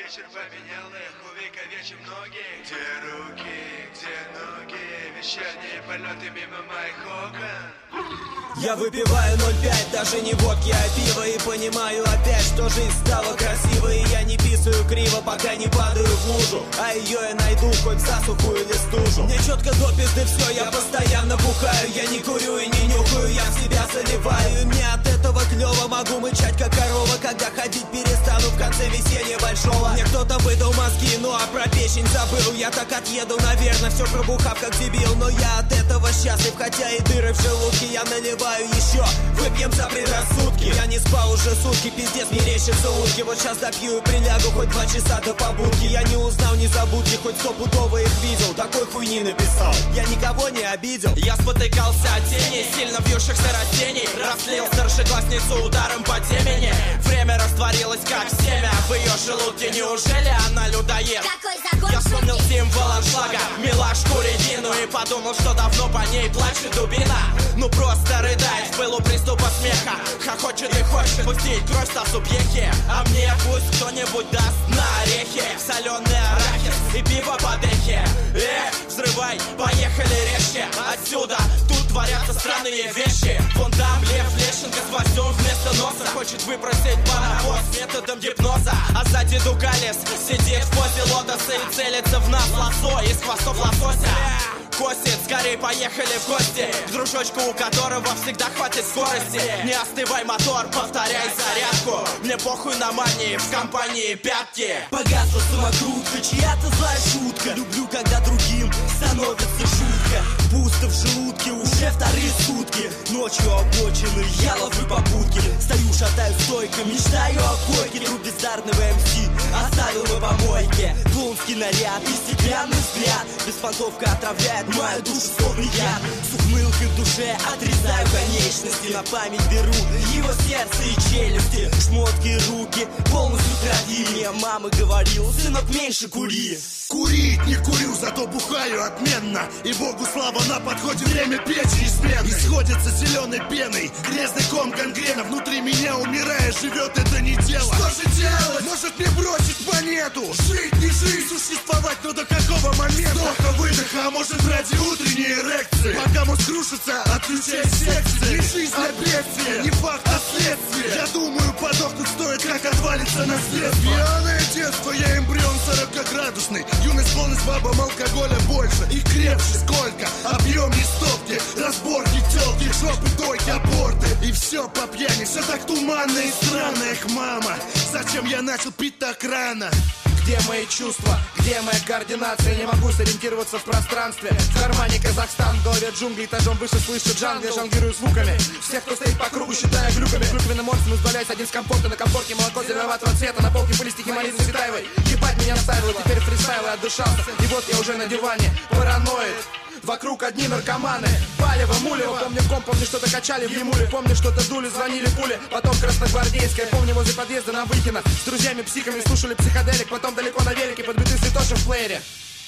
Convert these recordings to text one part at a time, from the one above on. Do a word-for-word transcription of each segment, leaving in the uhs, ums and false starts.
вечер поменял их, увековечив ноги. Где руки, где ноги, вечерние полеты мимо моих окон. Я выпиваю ноль пять, даже не водки, а пиво. И понимаю опять, что жизнь стала красивой. И я не писаю криво, пока не падаю в лужу. А ее я найду хоть в засуху или стужу. Мне четко до пизды все, я постоянно бухаю. Я не курю и не нюхаю, я в себя заливаю. И мне от этого клево, могу мычать как корова, когда ходить перестану в конце веселья большого. Мне кто-то выдал мозги, ну а про печень забыл. Я так отъеду, наверное, все пробухав как дебил. Но я от этого счастлив, хотя и дыры в желудке. Я наливаю еще, выпьем за предрассудки. Я не спал уже сутки, пиздец, мерещится утки. Вот сейчас допью и прилягу хоть два часа до побудки. Я не узнал, не забудьте, хоть стопудово их видел. Такой хуйни написал, я никого не обидел. Я спотыкался от тени, сильно вьющихся растений. Расслил старшеклассницу ударом по темени. Время растворилось как семя в ее желудке. Неужели она людоед? Я вспомнил символ аншлага, милашку Регину. И подумал, что давно по ней плачет дубина. Ну просто рыдает в пылу приступа смеха. Хохочет и хочет пустить кровь в субъекте. А мне пусть кто-нибудь даст на орехи соленый арахис и пиво по дехе. Эх, взрывай, поехали резче отсюда. Тут творятся странные вещи. Вон там Лев Лещенко с гвоздем вместо носа хочет выпросить паровоз методом гипноза. А сзади Дугалес сидит в позе лотоса и целится в нас лосо из хвостов лосося. Косит, скорее поехали в гости к дружочку, у которого всегда хватит скорости. Не остывай, мотор, повторяй зарядку. Мне похуй на мании, в компании пятки. Погасла самокрутка, чья-то злая шутка. Люблю, когда другим становится жутко. Пусто в желудке уже вторые сутки. Ночью обочины, я ловлю попутки. Стою, шатаю стойко, мечтаю о койке. Труп бездарного эм си оставил на помойке. Клоунский наряд и стеклянный взгляд. Беспонтовка отравляет мою душу словно яд. С ухмылкой в душе отрезаю конечности. На память беру его сердце и челюсти. Шмотки и руки полностью крови. Мне мама говорила, сынок, меньше кури. Курить не курю, зато бухаю отменно. И богу слава, на подходе время печи и смены. Исходится зеленой пеной, грязный ком гангрена. Внутри меня, умирая, живет это не дело. Что же делать? Может мне бросить планету? Жить, не жить, существовать, но до какого момента? Вдоха, выдоха, а может ради утренней эрекции. Пока мозг крушится, отключай секции. Не жизнь, а бедствие, не факт, а следствие. Я думаю, подохнуть стоит, как отвалится наследство. Пьяное детство, я эмбрион сорокаградусный. Юность, полность, бабам, алкоголя больше. И крепче сколько, объем не стопки. Разборки, телки, жопы, дойки, аборты. И все по пьяни, все так туманно и странно. Эх, мама, зачем я начал пить так рано? Где мои чувства? Где моя координация? Не могу сориентироваться в пространстве. В кармане Казахстан, в голове джунгли. Этажом выше слышу джангл, я жонглирую звуками. Всех, кто стоит по кругу, считая глюками. Клюквенным морсом избавляюсь один с комфорта. На комфорке молоко зеленоватого цвета. На полке были стихи Марины Цветаевой. Ебать меня наставила, теперь фристайл, я отдышался. И вот я уже на диване, параноид. Вокруг одни наркоманы. Палево, мулево, помню ком, помню, что-то качали в Емуле. Помню, что-то дули, звонили пули. Потом красногвардейская, помню, возле подъезда на Выхино. С друзьями-психами слушали психоделик. Потом далеко на велике, под биты Святоши в плеере.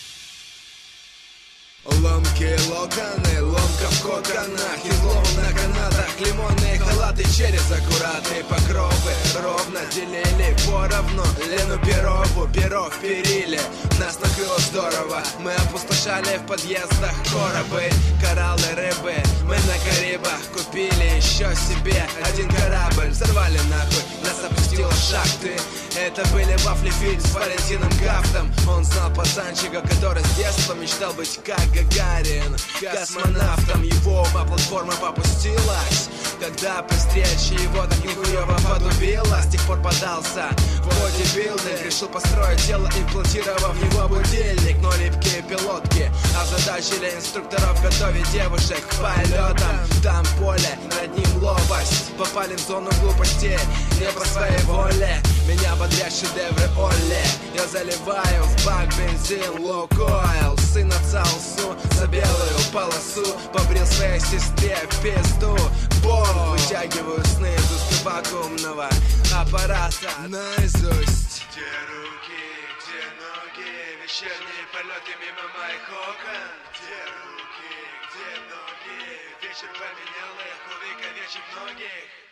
Ломкие локоны, ломка в коконах, излом на канатах, лимонные халаты через аккуратные покровы. Ровно делили поровну Лену Перову, перо в периле. Нас накрыло здорово, мы опустошали в подъездах коробы. Кораллы, рыбы, мы на Карибах купили еще себе один корабль. Взорвали нахуй, нас опустило шахты. Это были вафли фильм с Валентином Гафтом. Он знал пацанчика, который с детства мечтал быть как Гагарин, космонавтом. Его ума платформа попустилась, когда при встрече его так нихуево подубила. С тех пор подался в бодибилдинг, решил построить тело, имплантировав в него будильник. Но липкие пилотки озадачили инструкторов готовить девушек к полетам. Там поле, над ним лопасть, попали в зону глупости не по своей воле. Меня бодрят шедевры Олли. Я заливаю в бак бензин Лукойл. Сын отца усу за белую полосу. Побрил своей сестре в пизду бомб. Вытягиваю сны из узкого вакуумного аппарата наизусть. Где руки, где ноги, вечерние полеты мимо моих окон. Где руки, где ноги, вечер поменял их, увековечив многих.